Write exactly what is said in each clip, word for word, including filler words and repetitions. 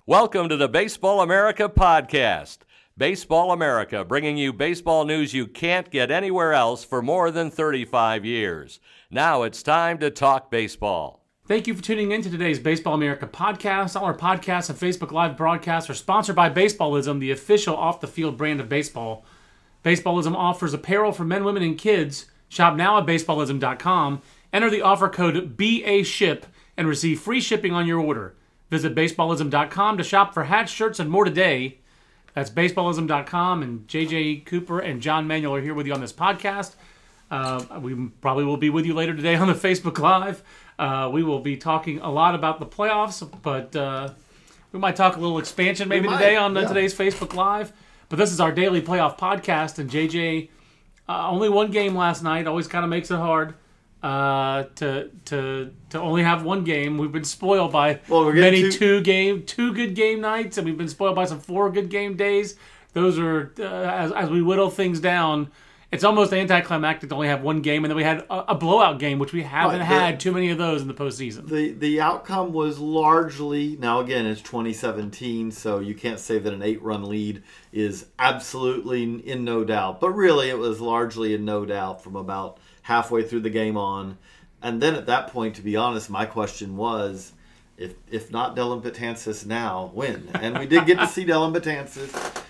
Welcome to the Baseball America podcast. Baseball America, bringing you baseball news you can't get anywhere else for more than thirty-five years. Now it's time to talk baseball. Thank you for tuning in to today's Baseball America podcast. All our podcasts and Facebook Live broadcasts are sponsored by Baseballism, the official off-the-field brand of baseball. Baseballism offers apparel for men, women, and kids. Shop now at baseballism dot com. Enter the offer code B A S H I P and receive free shipping on your order. Visit baseballism dot com to shop for hats, shirts, and more today. That's baseballism dot com, and J J Cooper and John Manuel are here with you on this podcast. Uh, we probably will be with you later today on the Facebook Live. Uh, we will be talking a lot about the playoffs, but uh, we might talk a little expansion maybe today on yeah. today's Facebook Live. But this is our daily playoff podcast, and J J, uh, only one game last night, always kind of makes it hard. Uh, to to to only have one game. We've been spoiled by well, many two... two game two good game nights, and we've been spoiled by some four good game days. Those are uh, as as we whittle things down. It's almost anticlimactic to only have one game, and then we had a, a blowout game, which we haven't right, the, had too many of those in the postseason. The the outcome was largely, now again, it's twenty seventeen, so you can't say that an eight-run lead is absolutely in no doubt. But really, it was largely in no doubt from about halfway through the game on. And then at that point, to be honest, my question was, if if not Dellin Betances now, when? And we did get to see Dellin Betances.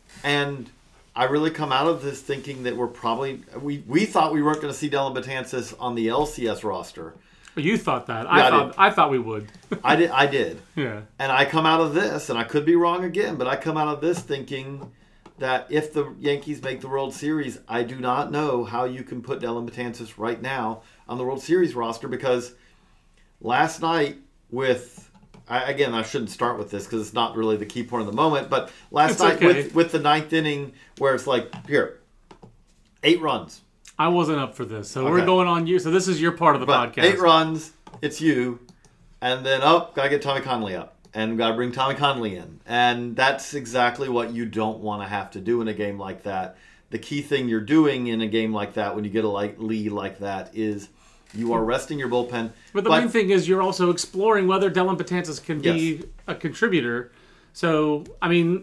And I really come out of this thinking that we're probably, we, we thought we weren't going to see Dellin Betances on the L C S roster. You thought that. I, yeah, thought, I, I thought we would. I did. I did. Yeah. And I come out of this, and I could be wrong again, but I come out of this thinking that if the Yankees make the World Series, I do not know how you can put Dellin Betances right now on the World Series roster, because last night with, I, again, I shouldn't start with this because it's not really the key point of the moment, but last it's night okay. with, with the ninth inning where it's like, here, eight runs. I wasn't up for this, so okay. we're going on you. So this is your part of the but podcast. Eight runs, it's you, and then, oh, got to get Tommy Connolly up. And got to bring Tommy Connolly in. And that's exactly what you don't want to have to do in a game like that. The key thing you're doing in a game like that when you get a lead like that is you are resting your bullpen. But the but, main thing is you're also exploring whether Dellin Betances can be yes. a contributor. So, I mean,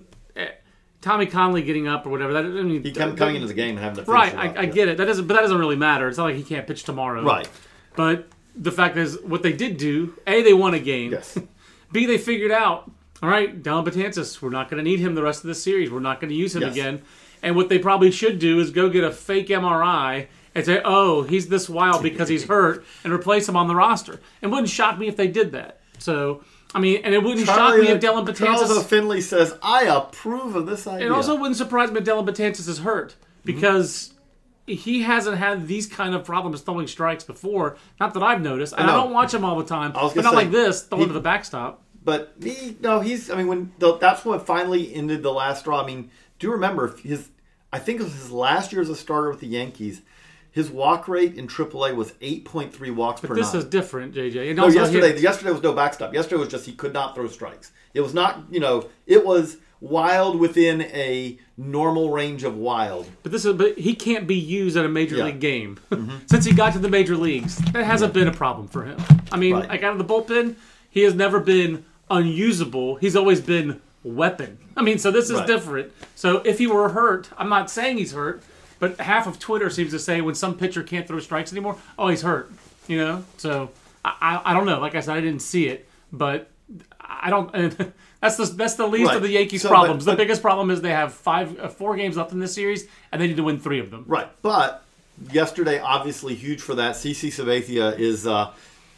Tommy Connolly getting up or whatever. That, I mean, he come, coming into the game and having to finish Right, it I, I get it. That doesn't, but that doesn't really matter. It's not like he can't pitch tomorrow. Right. But the fact is, what they did do, A, they won a game. Yes. B, they figured out, all right, Dellin Betances, we're not going to need him the rest of the series. We're not going to use him yes. again. And what they probably should do is go get a fake M R I and say, oh, he's this wild because he's hurt, and replace him on the roster. It wouldn't shock me if they did that. So, I mean, and it wouldn't Charlie, shock me if Dellin Betances... Charles Finley says, I approve of this idea. It also wouldn't surprise me if Dellin Betances is hurt, because... Mm-hmm. He hasn't had these kind of problems throwing strikes before. Not that I've noticed. And I, I don't watch him all the time. But not say, like this, throwing he, to the backstop. But he, no, he's. I mean, when the, that's what finally ended the last straw. I mean, do you remember his? I think it was his last year as a starter with the Yankees. His walk rate in triple A was eight point three walks but per this nine. This is different, J J. And no, yesterday, hit... yesterday was no backstop. Yesterday was just he could not throw strikes. It was not, you know, it was wild within a normal range of wild. But this is, but he can't be used at a major yeah. league game. Mm-hmm. Since he got to the major leagues, that hasn't yeah. been a problem for him. I mean, right. like out of the bullpen, he has never been unusable. He's always been weapon. I mean, so this is right. different. So if he were hurt, I'm not saying he's hurt, but half of Twitter seems to say when some pitcher can't throw strikes anymore, oh, he's hurt. You know? So I, I, I don't know. Like I said, I didn't see it, but I don't... That's the that's the least right. of the Yankees' so, problems. But, but, the biggest problem is they have five, uh, four games left in this series, and they need to win three of them. Right. But yesterday, obviously huge for that. CC Sabathia is uh,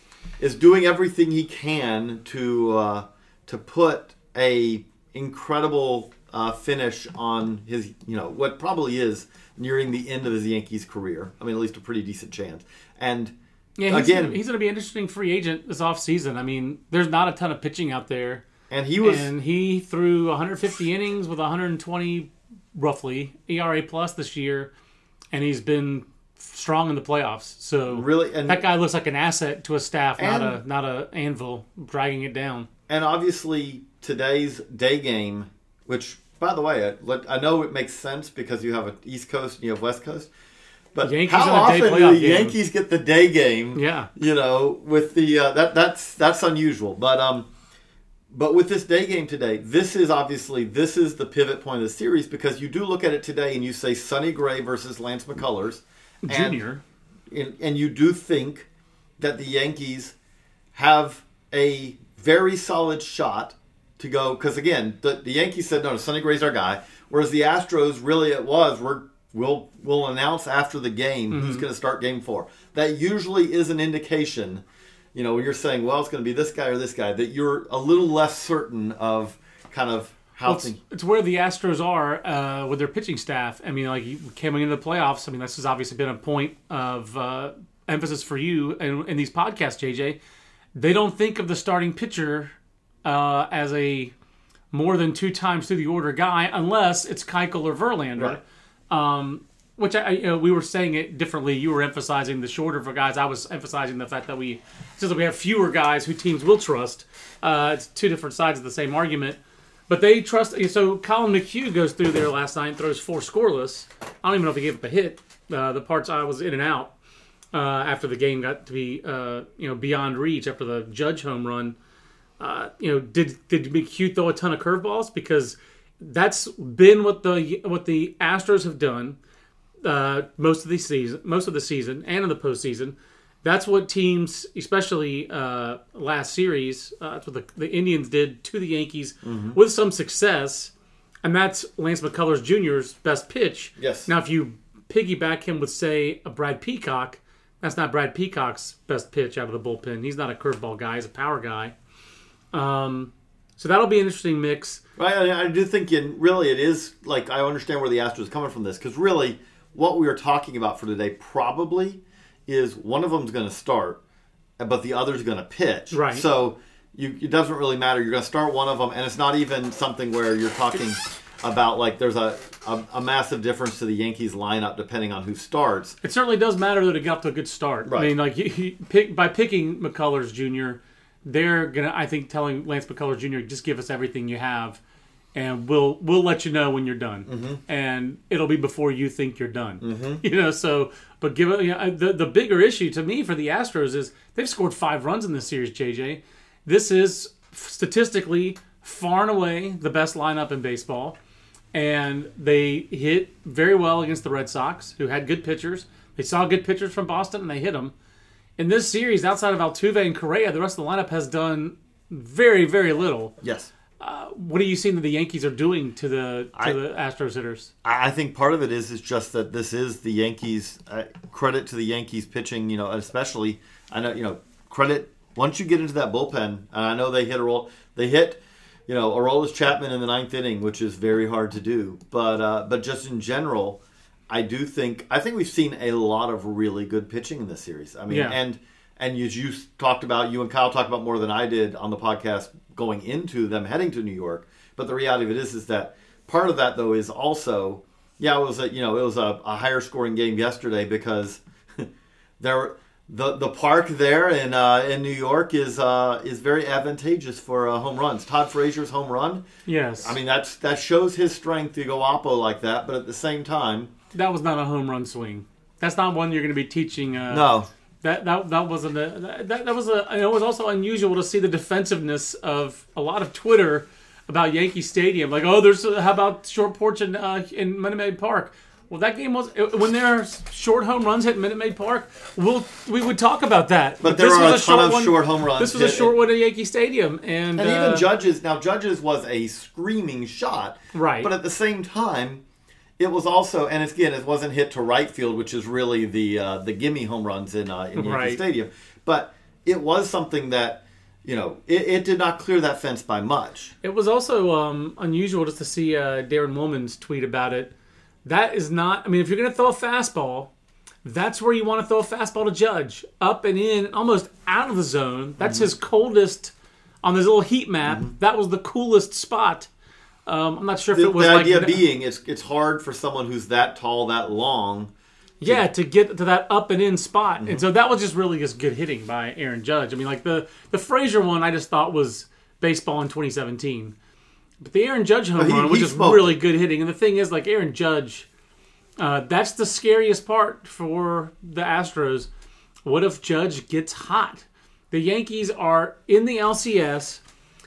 is doing everything he can to uh, to put a incredible uh, finish on his, you know, what probably is nearing the end of his Yankees career. I mean, at least a pretty decent chance. And yeah, he's again, gonna, he's going to be an interesting free agent this offseason. I mean, there's not a ton of pitching out there. And he was, and he threw one hundred fifty innings with one hundred twenty, roughly, E R A plus this year, and he's been strong in the playoffs. So really, and, that guy looks like an asset to a staff, and, not a not a anvil dragging it down. And obviously, today's day game, which, by the way, I, I know it makes sense because you have an East Coast and you have West Coast. But Yankees how often do the game. Yankees get the day game? Yeah, you know, with the uh, that that's that's unusual, but um. but with this day game today, this is obviously this is the pivot point of the series because you do look at it today and you say Sonny Gray versus Lance McCullers, Junior, and, and you do think that the Yankees have a very solid shot to go because again the, the Yankees said no, Sonny Gray's our guy, whereas the Astros really it was we're we'll we'll announce after the game mm-hmm. who's going to start game four. That usually is an indication. You know, when you're saying, well, it's going to be this guy or this guy, that you're a little less certain of kind of how well, it's, things... It's where the Astros are uh, with their pitching staff. I mean, like, coming into the playoffs, I mean, this has obviously been a point of uh, emphasis for you in, in these podcasts, J J. They don't think of the starting pitcher uh, as a more than two times through the order guy unless it's Keuchel or Verlander. Right. Um Which I, you know, we were saying it differently. You were emphasizing the shorter for guys. I was emphasizing the fact that we, since we have fewer guys who teams will trust. Uh, it's two different sides of the same argument, but they trust. So Colin McHugh goes through there last night and throws four scoreless. I don't even know if he gave up a hit. Uh, the parts I was in and out uh, after the game got to be uh, you know beyond reach after the Judge home run. Uh, you know, did did McHugh throw a ton of curveballs? Because that's been what the what the Astros have done. Uh, most of the season, most of the season, and in the postseason, that's what teams, especially uh, last series, uh, that's what the, the Indians did to the Yankees mm-hmm. with some success, and that's Lance McCullers Junior's best pitch. Yes. Now, if you piggyback him with, say, a Brad Peacock, that's not Brad Peacock's best pitch out of the bullpen. He's not a curveball guy; he's a power guy. Um, so that'll be an interesting mix. Right. I, I do think, in, really, it is like I understand where the Astros are coming from this because really. What we are talking about for today probably is one of them is going to start, but the other is going to pitch. Right. So you, it doesn't really matter. You're going to start one of them, and it's not even something where you're talking about like there's a, a, a massive difference to the Yankees lineup depending on who starts. It certainly does matter that it got to a good start. Right. I mean, like he, he pick, by picking McCullers Junior, they're gonna, I think, telling Lance McCullers Junior, just give us everything you have. And we'll we'll let you know when you're done, mm-hmm. and it'll be before you think you're done. Mm-hmm. You know, so but give it. You know, the the bigger issue to me for the Astros is they've scored five runs in this series. J J, this is statistically far and away the best lineup in baseball, and they hit very well against the Red Sox, who had good pitchers. They saw good pitchers from Boston, and they hit them. In this series, outside of Altuve and Correa, the rest of the lineup has done very very little. Yes. Uh, what are you seeing that the Yankees are doing to the to I, the Astros hitters? I think part of it is is just that this is the Yankees. Uh, credit to the Yankees pitching, you know, especially I know you know credit once you get into that bullpen. And I know they hit a roll. They hit, you know, Aroldis Chapman in the ninth inning, which is very hard to do. But uh, but just in general, I do think I think we've seen a lot of really good pitching in this series. I mean, yeah. and and as you talked about, you and Kyle talked about more than I did on the podcast going into them heading to New York. But the reality of it is, is that part of that though is also, yeah, it was a you know it was a, a higher scoring game yesterday because there the the park there in uh, in New York is uh, is very advantageous for uh, home runs. Todd Frazier's home run, yes, I mean that's that shows his strength to go oppo like that. But at the same time, that was not a home run swing. That's not one you're going to be teaching. Uh, no. That that that wasn't a that that was a. It was also unusual to see the defensiveness of a lot of Twitter about Yankee Stadium. Like, oh, there's how about short porch in uh, in Minute Maid Park? Well, that game was when there are short home runs hit Minute Maid Park. We'll we would talk about that. But, but there are a, a ton of one, short home runs. This was a short one at Yankee Stadium, and and uh, even Judge's now Judge's was a screaming shot, right? But at the same time. It was also, and again, it wasn't hit to right field, which is really the uh, the gimme home runs in uh, in Yankee right. Stadium. But it was something that, you know, it, it did not clear that fence by much. It was also um, unusual just to see uh, Darren Woolman's tweet about it. That is not, I mean, if you're going to throw a fastball, that's where you want to throw a fastball to Judge. Up and in, almost out of the zone. That's mm-hmm. his coldest, on this little heat map, mm-hmm. that was the coolest spot. Um, I'm not sure if the, it was the like... idea being, it's it's hard for someone who's that tall, that long. To, yeah, to get to that up and in spot. Mm-hmm. And so that was just really just good hitting by Aaron Judge. I mean, like the, the Frazier one I just thought was baseball in twenty seventeen. But the Aaron Judge home he, run was he just smoked. really good hitting. And the thing is, like Aaron Judge, uh, that's the scariest part for the Astros. What if Judge gets hot? The Yankees are in the L C S...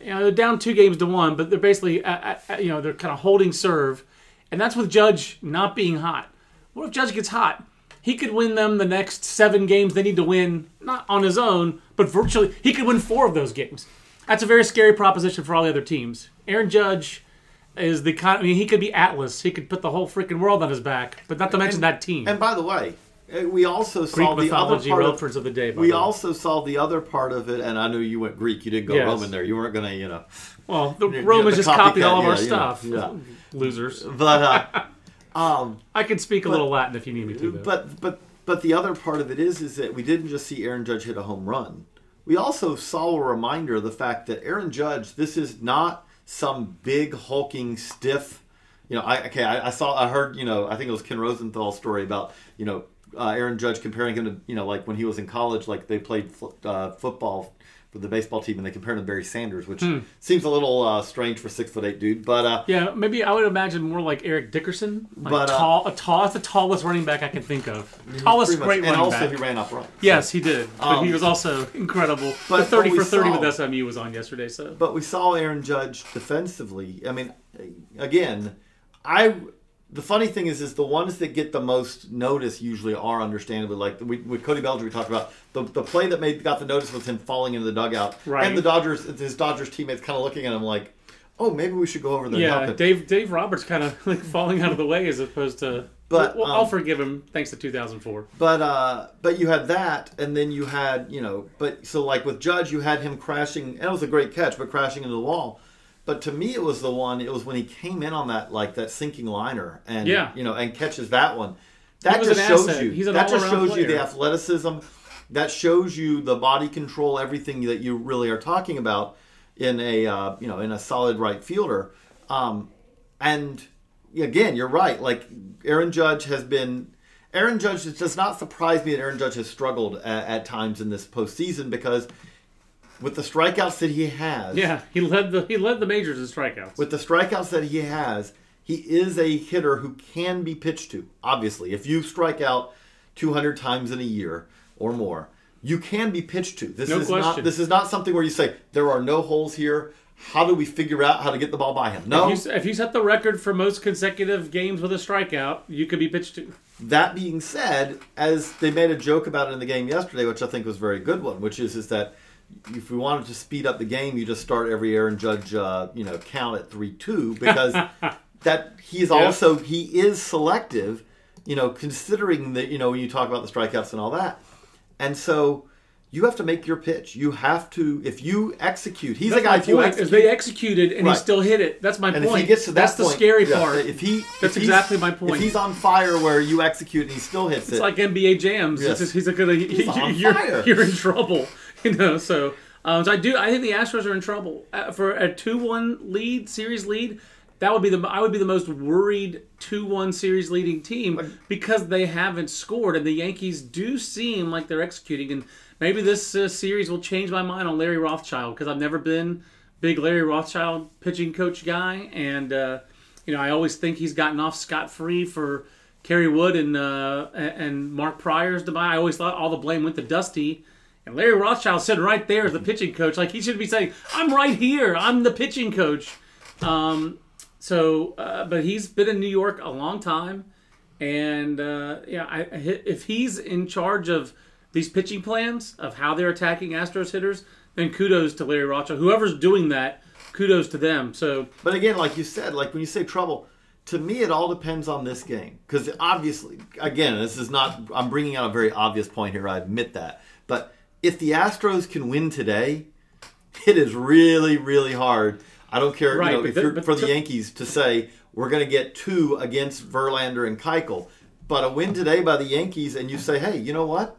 you know, they're down two games to one, but they're basically, uh, uh, you know, they're kind of holding serve. And that's with Judge not being hot. What if Judge gets hot? He could win them the next seven games they need to win, not on his own, but virtually, he could win four of those games. That's a very scary proposition for all the other teams. Aaron Judge is the kind, I mean, he could be Atlas. He could put the whole freaking world on his back, but not to mention and, that team. And by the way, we also Greek saw the other part reference of, of the day. We the also saw the other part of it, and I knew you went Greek. You didn't go yes. Roman there. You weren't going to, you know. Well, the you know, Romans the just copied copycat, all of yeah, our you stuff. know, yeah. Losers. But uh, um, I can speak a but, little Latin if you need me to. Though. But but but the other part of it is is that we didn't just see Aaron Judge hit a home run. We also saw a reminder of the fact that Aaron Judge, this is not some big hulking stiff. You know, I okay, I, I saw, I heard, you know, I think it was Ken Rosenthal's story about, you know, uh, Aaron Judge comparing him to, you know, like when he was in college, like they played uh, football for the baseball team and they compared him to Barry Sanders, which hmm. seems a little uh, strange for a six foot eight dude. But uh, yeah, maybe I would imagine more like Eric Dickerson, like but, uh, tall, a tall, that's the tallest running back I can think of. Tallest great much, running and also back. he ran up right. Yes, he did. But um, he was also incredible. But the thirty for thirty saw, with S M U was on yesterday. So, but we saw Aaron Judge defensively. I mean, again, I. The funny thing is, is the ones that get the most notice usually are understandably like we, with Cody Bellinger. We talked about the the play that made got the notice was him falling into the dugout, right. And the Dodgers, his Dodgers teammates, kind of looking at him like, "Oh, maybe we should go over there." Yeah, and help him. Dave Dave Roberts kind of like falling out of the way as opposed to. But well, um, I'll forgive him thanks to two thousand four. But uh, but you had that, and then you had you know, but so like with Judge, you had him crashing, and it was a great catch, but crashing into the wall. But to me, it was the one. It was when he came in on that like that sinking liner, and yeah. you know, and catches that one. That he just shows asset. you. He's an that just shows player. you the athleticism. That shows you the body control, everything that you really are talking about in a uh, you know in a solid right fielder. Um, and again, you're right. Like Aaron Judge has been. Aaron Judge, it does not surprise me that Aaron Judge has struggled at, at times in this postseason because. With the strikeouts that he has, yeah, he led the he led the majors in strikeouts. With the strikeouts that he has, he is a hitter who can be pitched to. Obviously, if you strike out two hundred times in a year or more, you can be pitched to. This no is question. not this is not something where you say there are no holes here. How do we figure out how to get the ball by him? No. If you, if you set the record for most consecutive games with a strikeout, you could be pitched to. That being said, as they made a joke about it in the game yesterday, which I think was a very good one, which is is that. If we wanted to speed up the game, you just start every Aaron Judge, uh, you know, count at three two because that he's yeah. also he is selective, you know, considering that you know when you talk about the strikeouts and all that, and so you have to make your pitch. You have to if you execute. He's That's a guy my if you point, execute. Is they executed and right. he still hit it. That's my and point. If he gets to that That's point, the scary yeah, part. If he, that's if exactly my point. If he's on fire where you execute and he still hits it's it, like N B A jams. Yes. It's just, he's a good. He's on you're, fire. You're in trouble, you know. So. Um, so I do. I think the Astros are in trouble uh, for a two one lead, series lead. That would be the. I would be the most worried two one series leading team because they haven't scored, and the Yankees do seem like they're executing. And maybe this uh, series will change my mind on Larry Rothschild because I've never been big Larry Rothschild pitching coach guy, and uh, you know I always think he's gotten off scot free for Kerry Wood and uh, and Mark Pryor's demise. I always thought all the blame went to Dusty. And Larry Rothschild sitting right there as the pitching coach. Like, he should be saying, I'm right here. I'm the pitching coach. Um, so, uh, but he's been in New York a long time. And, uh, yeah, I, if he's in charge of these pitching plans, of how they're attacking Astros hitters, then kudos to Larry Rothschild. Whoever's doing that, kudos to them. So, But again, like you said, like when you say trouble, to me it all depends on this game. Because obviously, again, this is not, I'm bringing out a very obvious point here. I admit that. But if the Astros can win today, it is really, really hard. I don't care right, you know, if the, you're for the to, Yankees to say we're going to get two against Verlander and Keuchel. But a win today by the Yankees, and you say, hey, you know what?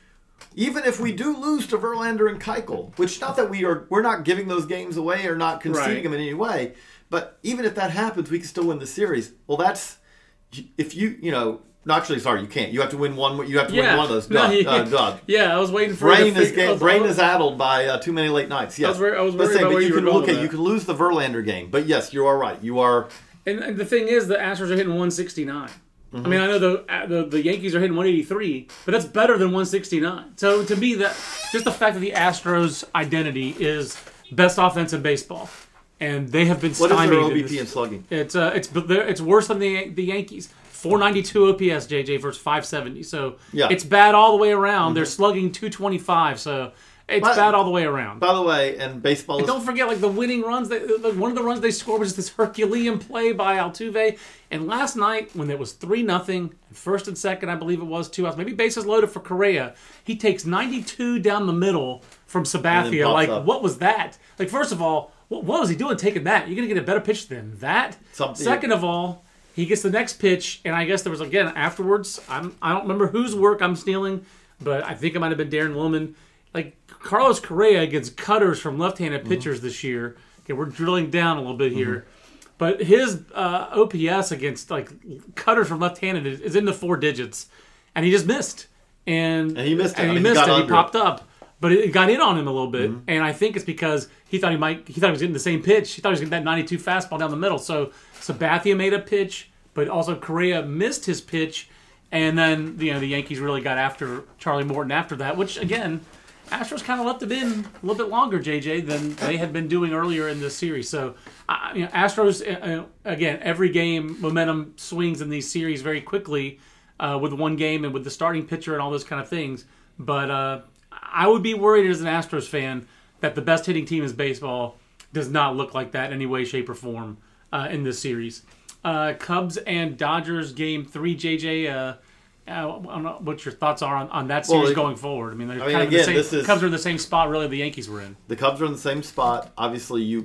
Even if we do lose to Verlander and Keuchel, which not that we are, we're not giving those games away or not conceding right. them in any way, but even if that happens, we can still win the series. Well, that's if you you know. No, actually, sorry, you can't. You have to win one. You have to yeah. win one of those. Duh, no, yeah. uh, duh. yeah, I was waiting for brain to is figure, ga- was, brain was, is addled by uh, too many late nights. Yes, I was, very, I was but worried saying, about but where you you can were going okay. with You that. can lose the Verlander game, but yes, you are right. You are. And, and the thing is, the Astros are hitting one sixty-nine. Mm-hmm. I mean, I know the, the the Yankees are hitting one eighty-three, but that's better than one sixty-nine. So to me, that just the fact that the Astros' identity is best offense in baseball, and they have been What stymied. is their O in B this. P and slugging? It's uh, it's it's worse than the the Yankees. four ninety-two O P S, J J, versus five seventy. So Yeah. it's bad all the way around. Mm-hmm. They're slugging two twenty-five. So it's But, bad all the way around. By the way, and baseball And is... don't forget, like the winning runs. They, like, one of the runs they scored was this Herculean play by Altuve. And last night, when it was three nothing, first and second, I believe it was two outs, maybe bases loaded for Correa, he takes ninety-two down the middle from Sabathia. Like, up. what was that? Like, first of all, what, what was he doing taking that? You're going to get a better pitch than that. Something- Second of all, he gets the next pitch, and I guess there was, again, afterwards, I'm, I don't remember whose work I'm stealing, but I think it might have been Darren Willman. Like, Carlos Correa against cutters from left-handed pitchers mm-hmm. this year. Okay, we're drilling down a little bit here. Mm-hmm. But his uh, O P S against, like, cutters from left-handed is, is in the four digits. And he just missed. And, and he missed it. And I he mean, missed he it. He under popped it. up. But it got in on him a little bit. Mm-hmm. And I think it's because he thought he might, he thought he was getting the same pitch. He thought he was getting that ninety-two fastball down the middle. So Sabathia made a pitch, but also Correa missed his pitch. And then, you know, the Yankees really got after Charlie Morton after that, which, again, Astros kind of left it in a little bit longer, J J, than they had been doing earlier in this series. So, uh, you know, Astros, uh, again, every game, momentum swings in these series very quickly uh, with one game and with the starting pitcher and all those kind of things. But uh, I would be worried as an Astros fan that the best hitting team in baseball does not look like that in any way, shape, or form uh, in this series. Uh, Cubs and Dodgers game three, J J. Uh, uh, I don't know what your thoughts are on, on that series well, going forward. I mean, they're I mean, kind of again, the same. this is, Cubs are in the same spot really the Yankees were in. The Cubs are in the same spot. Obviously, you.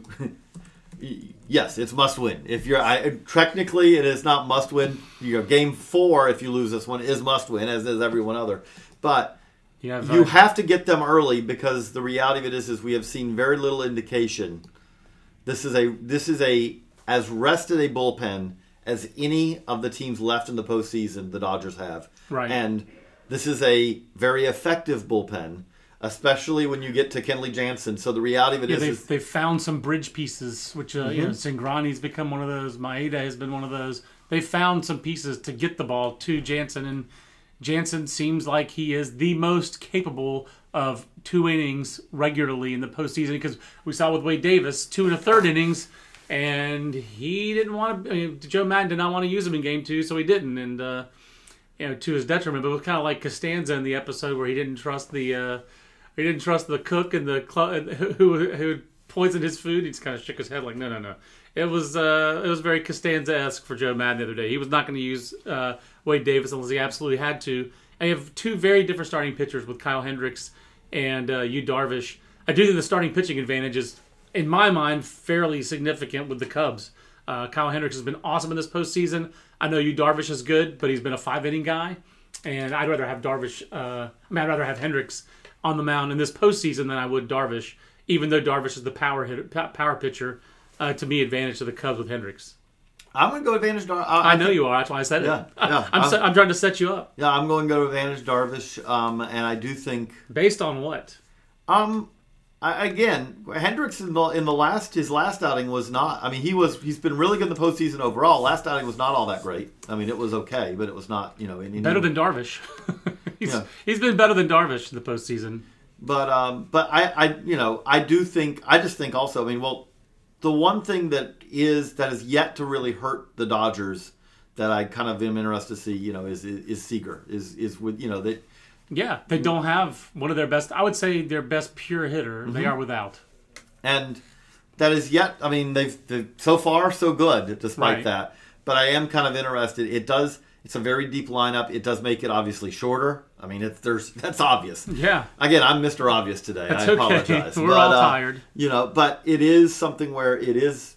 Yes, it's must win. If you're I, technically, it is not must win. You know, game four, if you lose this one, is must win, as is every one other. But you have, you have to get them early because the reality of it is, is we have seen very little indication. This is a this is a as rested a bullpen as any of the teams left in the postseason. The Dodgers have, right, and this is a very effective bullpen. Especially when you get to Kenley Jansen. So the reality of it yeah, is, they've, is they've found some bridge pieces, which uh, mm-hmm. you know, Cingrani's become one of those. Maeda has been one of those. They found some pieces to get the ball to Jansen, and Jansen seems like he is the most capable of two innings regularly in the postseason. Because we saw with Wade Davis, two and a third innings, and he didn't want to. I mean, Joe Madden did not want to use him in game two, so he didn't, and uh, you know, to his detriment. But it was kind of like Costanza in the episode where he didn't trust the. Uh, He didn't trust the cook and the cl- who who poisoned his food. He just kind of shook his head like, no, no, no. It was uh, it was very Costanza-esque for Joe Madden the other day. He was not going to use uh, Wade Davis unless he absolutely had to. And you have two very different starting pitchers with Kyle Hendricks and uh, Yu Darvish. I do think the starting pitching advantage is, in my mind, fairly significant with the Cubs. Uh, Kyle Hendricks has been awesome in this postseason. I know Yu Darvish is good, but he's been a five-inning guy. And I'd rather have Darvish. Uh, I mean, I'd rather have Hendricks on the mound in this postseason than I would Darvish, even though Darvish is the power hitter, power pitcher. Uh, to me, advantage to the Cubs with Hendricks. I'm going to go advantage Darvish. I, I, I know think, you are. That's why I said it. Yeah, yeah, I'm, I'm, se- I'm trying to set you up. Yeah, I'm going to go advantage Darvish, um, and I do think based on what? Um, I, again, Hendricks in the in the last his last outing was not. I mean, he was he's been really good in the postseason overall. Last outing was not all that great. I mean, it was okay, but it was not you know in, in, better than Darvish. he's yeah. he's been better than Darvish in the postseason. But um, but I, I you know I do think I just think also I mean well, the one thing that is that is yet to really hurt the Dodgers that I kind of am interested to see you know is is, is Seager is is with you know that yeah they don't have one of their best I would say their best pure hitter mm-hmm. they are without and that is yet I mean they've, they've so far so good despite right. that but I am kind of interested it does. It's a very deep lineup. It does make it obviously shorter. I mean, it's there's that's obvious. Yeah. Again, I'm Mister Obvious today. That's I apologize. Okay. We're but, all uh, tired. You know, but it is something where it is.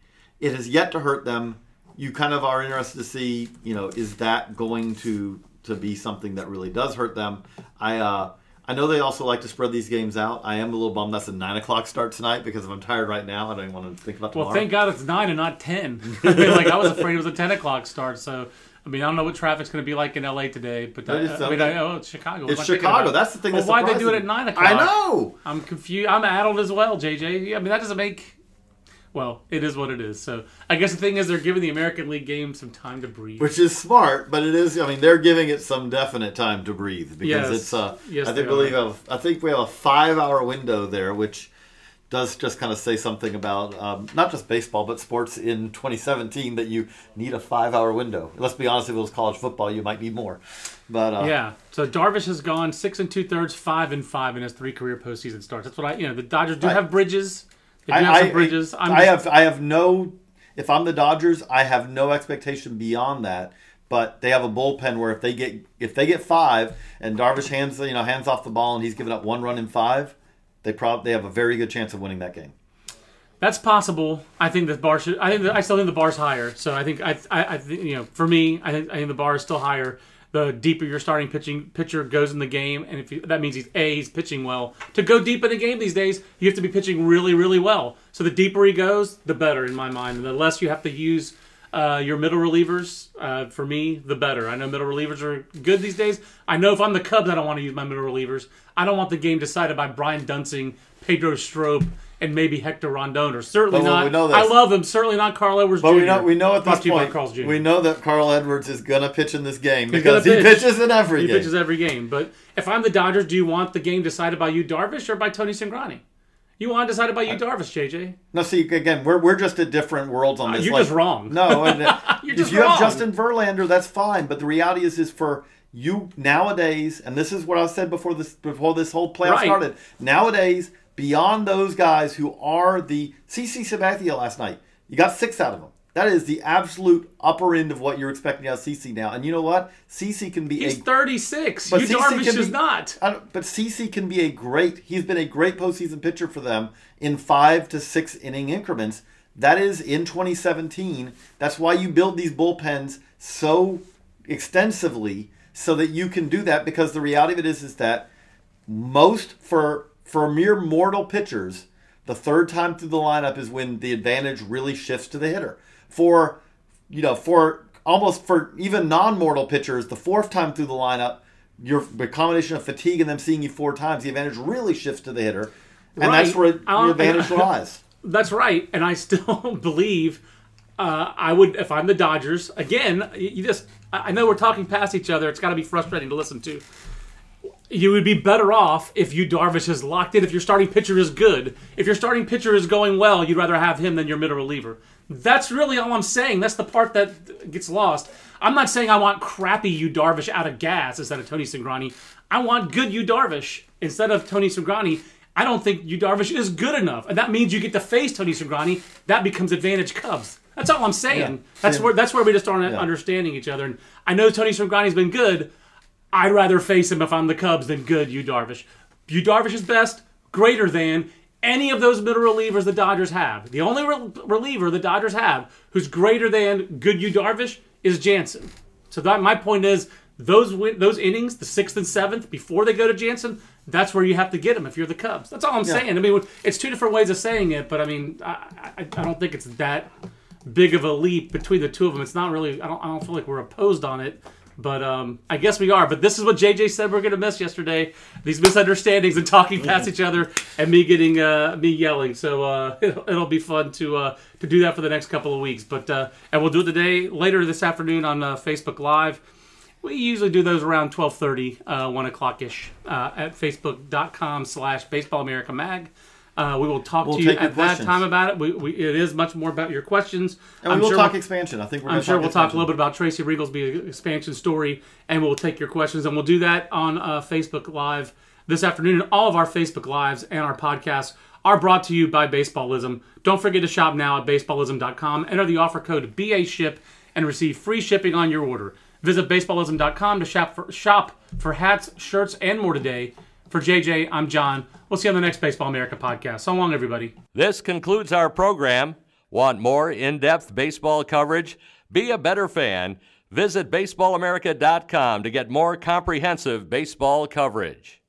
It has yet to hurt them. You kind of are interested to see. You know, is that going to to be something that really does hurt them? I uh, I know they also like to spread these games out. I am a little bummed that's a nine o'clock start tonight because if I'm tired right now, I don't even want to think about tomorrow. Well, thank God it's nine and not ten. I mean, like I was afraid it was a ten o'clock start. So. I mean, I don't know what traffic's going to be like in L A today, but uh, I mean, I know it's Chicago. It's Chicago. That's the thing. Well, that's why'd they surprising. do it at nine o'clock? I know. I'm confused. I'm addled as well, J J. I mean, that doesn't make. Well, it is what it is. So I guess the thing is, they're giving the American League game some time to breathe, which is smart. But it is. I mean, they're giving it some definite time to breathe because yes. it's. Uh, yes, I think believe have, I think we have a five-hour window there, which does just kind of say something about um, not just baseball, but sports in twenty seventeen, that you need a five-hour window. Let's be honest, if it was college football, you might need more. But uh, yeah, so Darvish has gone six and two-thirds, five and five in his three career postseason starts. That's what I, you know, the Dodgers do right. have Bridges. They do I, have some I, Bridges. I'm I just, have, I have no. If I'm the Dodgers, I have no expectation beyond that. But they have a bullpen where if they get if they get five and Darvish hands you know hands off the ball and he's given up one run in five, they probably they have a very good chance of winning that game. That's possible. I think the bar should. I think the, I still think the bar's higher. So I think I I, I think, you know for me I think I think the bar is still higher. The deeper your starting pitching pitcher goes in the game, and if you, that means he's a he's pitching well. To go deep in a game these days, you have to be pitching really really well. So the deeper he goes, the better in my mind. And the less you have to use uh, your middle relievers, uh, for me, the better. I know middle relievers are good these days. I know if I'm the Cubs, I don't want to use my middle relievers. I don't want the game decided by Brian Dunsing, Pedro Strop, and maybe Hector Rondon, or certainly But, well, not. we know this. I love him. Certainly not Carl Edwards But Junior we know we know at Brought this to you by point Carl's Junior we know that Carl Edwards is gonna pitch in this game He's because gonna he pitch. pitches in every He game. pitches every game. But if I'm the Dodgers, do you want the game decided by you, Darvish, or by Tony Cingrani? You want it decided by you, Darvish, J J. No, see, again, we're we're just at different worlds on Uh, this. you're Like, just wrong. No, and, uh, You're if just you wrong. have Justin Verlander, that's fine. But the reality is, is for you nowadays, and this is what I said before this before this whole playoff Right. started. Nowadays, beyond those guys who are the C C Sabathia last night, you got six out of them. That is the absolute upper end of what you're expecting out of C C now. And you know what? C C can be He's a thirty-six. But You C C Darvish can is be- not. I don't, but C C can be a great. He's been a great postseason pitcher for them in five to six inning increments. That is in twenty seventeen. That's why you build these bullpens so extensively so that you can do that. Because the reality of it is, is that most for for mere mortal pitchers, the third time through the lineup is when the advantage really shifts to the hitter. For you know, for almost for even non-mortal pitchers, the fourth time through the lineup, your the combination of fatigue and them seeing you four times, the advantage really shifts to the hitter, and Right. that's where I'll- your advantage lies. That's right, and I still believe uh, I would if I'm the Dodgers. Again, you you just I I know we're talking past each other. It's got to be frustrating to listen to. You would be better off if you Darvish is locked in. If your starting pitcher is good, if your starting pitcher is going well, you'd rather have him than your middle reliever. That's really all I'm saying. That's the part that gets lost. I'm not saying I want crappy Yu Darvish out of gas instead of Tony Cingrani. I want good Yu Darvish instead of Tony Cingrani. I don't think Yu Darvish is good enough, and that means you get to face Tony Cingrani. That becomes advantage Cubs. That's all I'm saying. Yeah. That's Yeah. where that's where we just aren't Yeah. understanding each other. And I know Tony Cingrani's been good. I'd rather face him if I'm the Cubs than good Yu Darvish. Yu Darvish is best, greater than any of those middle relievers the Dodgers have. The only re- reliever the Dodgers have who's greater than good Yu Darvish is Jansen. So that my point is those win- those innings, the sixth and seventh, before they go to Jansen, that's where you have to get him if you're the Cubs. That's all I'm Yeah. saying. I mean, it's two different ways of saying it, but I mean, I, I, I don't think it's that big of a leap between the two of them. It's not really. I don't. I don't feel like we're opposed on it. But um, I guess we are. But this is what J J said we're going to miss yesterday: these misunderstandings and talking past each other, and me getting uh, me yelling. So uh, it'll, it'll be fun to uh, to do that for the next couple of weeks. But uh, and we'll do it today later this afternoon on uh, Facebook Live. We usually do those around twelve thirty, uh, one o'clock ish uh, at facebook dot com slash baseball america mag. Uh, we will talk We'll to you take your at that questions. time about it. We, we, it is much more about your questions. And we I'm will sure talk we'll- expansion. I think we're I'm going to sure talk we'll talk a expansion. little bit about Tracy Regalsby expansion story, and we'll take your questions, and we'll do that on uh, Facebook Live this afternoon. And all of our Facebook Lives and our podcasts are brought to you by Baseballism. Don't forget to shop now at baseballism dot com. Enter the offer code B A SHIP and receive free shipping on your order. Visit baseballism dot com to shop for, shop for hats, shirts, and more today. For J J, I'm John. We'll see you on the next Baseball America podcast. So long, everybody. This concludes our program. Want more in-depth baseball coverage? Be a better fan. Visit baseball america dot com to get more comprehensive baseball coverage.